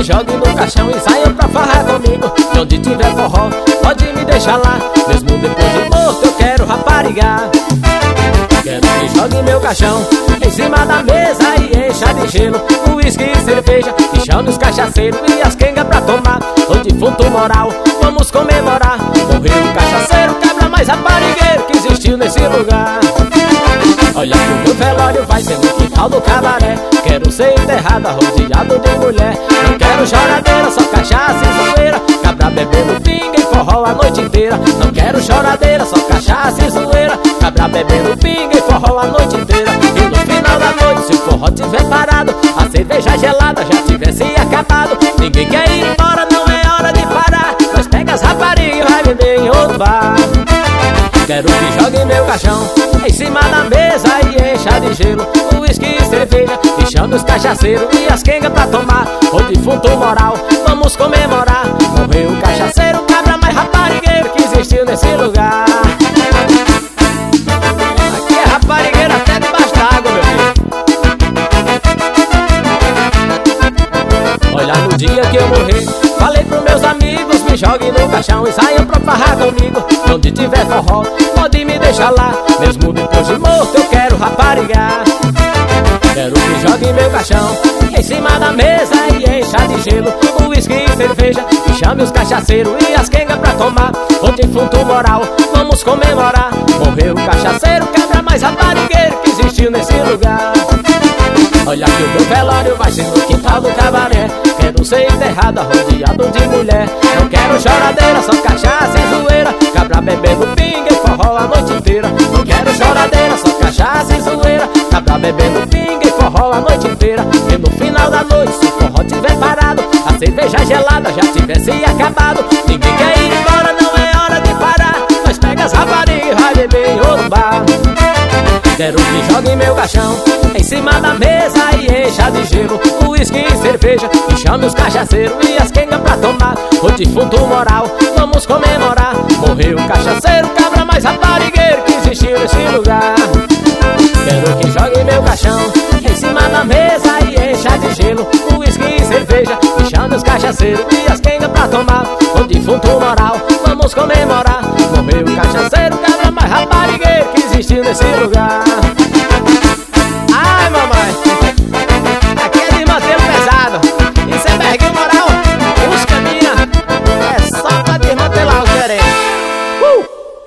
jogue no caixão e saiam pra farrar comigo. E onde tiver forró, pode me deixar lá. Mesmo depois de morto eu quero raparigar. Quero que jogue meu caixão em cima da mesa e encha de gelo, uísque e cerveja, e chame os cachaceiros e as quengas pra tomar. O defunto moral, vamos comemorar. Morreu o cachaceiro, cabra mais raparigueiro que existiu nesse lugar. Olha que o meu velório vai ser no quintal do cabaré. Quero ser enterrado arrodeado de mulher. Não quero choradeira, só cachaça e zoeira, cabra bebendo pinga e forró a noite inteira. Não quero choradeira, só cachaça e zoeira, cabra bebendo pinga e forró a noite inteira. E no final da noite, se o forró tiver parado, a cerveja gelada já tivesse acabado, ninguém quer ir embora, não é hora de parar. Nós pega as raparigas e vai beber em outro bar. Quero que jogue meu caixão em cima da mesa e encha de gelo, uísque e cerveja, e chame os cachaceiros e as quengas pra tomar. O defunto moral, vamos comemorar. Morreu o cachaceiro, cabra mais raparigueiro que existiu nesse lugar. Aqui é raparigueiro até debaixo d'água, meu filho. Olha, no dia que eu morrer, falei pros meus amigos, me joguem no caixão e saiam pra farrar comigo. Onde tiver forró, pode me deixar lá. Mesmo depois de morto eu quero raparigar. Quero que jogue meu caixão em cima da mesa e encha de gelo, uísque e cerveja, e chame os cachaceiros e as quengas pra tomar. O defunto moral, vamos comemorar. Morreu o cachaceiro, cabra mais raparigueiro que existiu nesse lugar. Olha que o meu velório vai ser no quintal do cabaré. Quero ser enterrado arrodeado de mulher. Não quero choradeira, só cachaça e zoeira, cabra bebendo pinga e forró a noite inteira. Não quero choradeira, só cachaça e zoeira, cabra bebendo pinga e forró a noite inteira. E no final da noite, se o forró tiver parado, a cerveja gelada já tivesse acabado, ninguém quer ir embora, não é hora de parar. Nós pega as raparigas e vai beber em outro bar. Quero que jogue meu caixão em cima da mesa e encha de gelo, uísque e cerveja, e chame os cachaceiros e as quengas pra tomar. O defunto moral, vamos comemorar. Morreu o cachaceiro, cabra mais raparigueiro que existiu nesse lugar. Quero que jogue meu caixão em cima da mesa e encha de gelo, uísque e cerveja, e chame os cachaceiros e as quengas pra tomar. O defunto moral, vamos comemorar. Morreu o cachaceiro, cabra mais raparigueiro que existiu nesse lugar.